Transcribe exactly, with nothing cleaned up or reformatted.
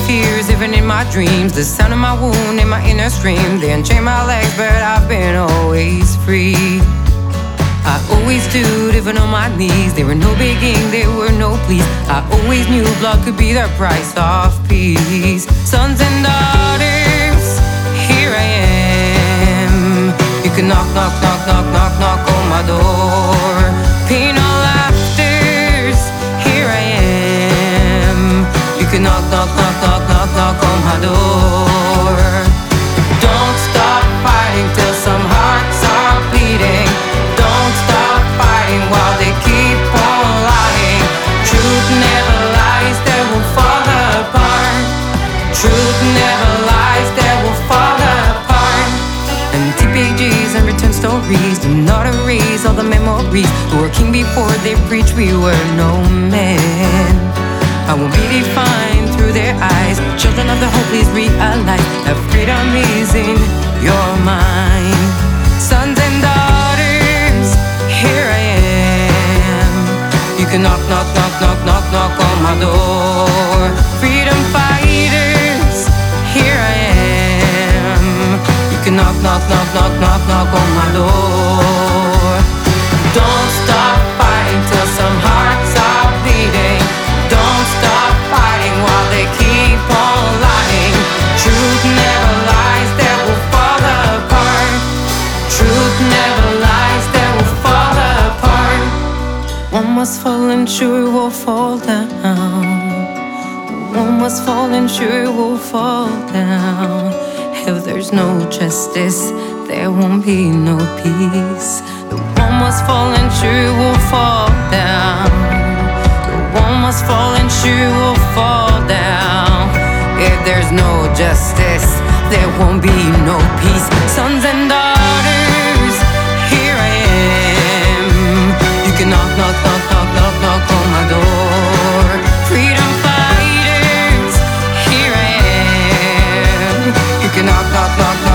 fears, even in my dreams. The sound of my wound in my inner scream. They unchained my legs, but I've been always free. I always stood even on my knees. There were no begging, there were no pleas. I always knew blood could be the price of peace. Sons and daughters, here I am. You can knock, knock, knock, knock, knock, knock on my door. Pain or laughters, here I am. You can knock, knock, knock, knock, knock, knock on my door. Don't stop fighting till some hearts are bleeding. Don't stop fighting while they keep on lying. Truth never lies, that will fall apart. Truth never lies, that will fall apart. Empty pages and written stories do not erase all the memories. Working before they preach, we were no men. I won't be defined through their eyes. Children of the hope, please realize that freedom is in your mind. Sons and daughters, here I am. You can knock, knock, knock, knock, knock, knock on my door. Freedom fighters, here I am. You can knock, knock, knock, knock, knock, knock on my door. Don't stop fighting till some hearts are bleeding. Don't stop fighting while they keep on lying. Truth never lies, that will fall apart. Truth never lies, that will fall apart. One must fall and sure it will fall down. One must fall and sure it will fall down. If there's no justice, there won't be no peace. The one must fall and sure it will fall down. The one must fall and sure it will fall down. If there's no justice, there won't be no peace. Sons and daughters, here I am. You can knock, knock, knock, knock, knock, knock on my door. Freedom fighters, here I am. You can knock, knock, knock, knock.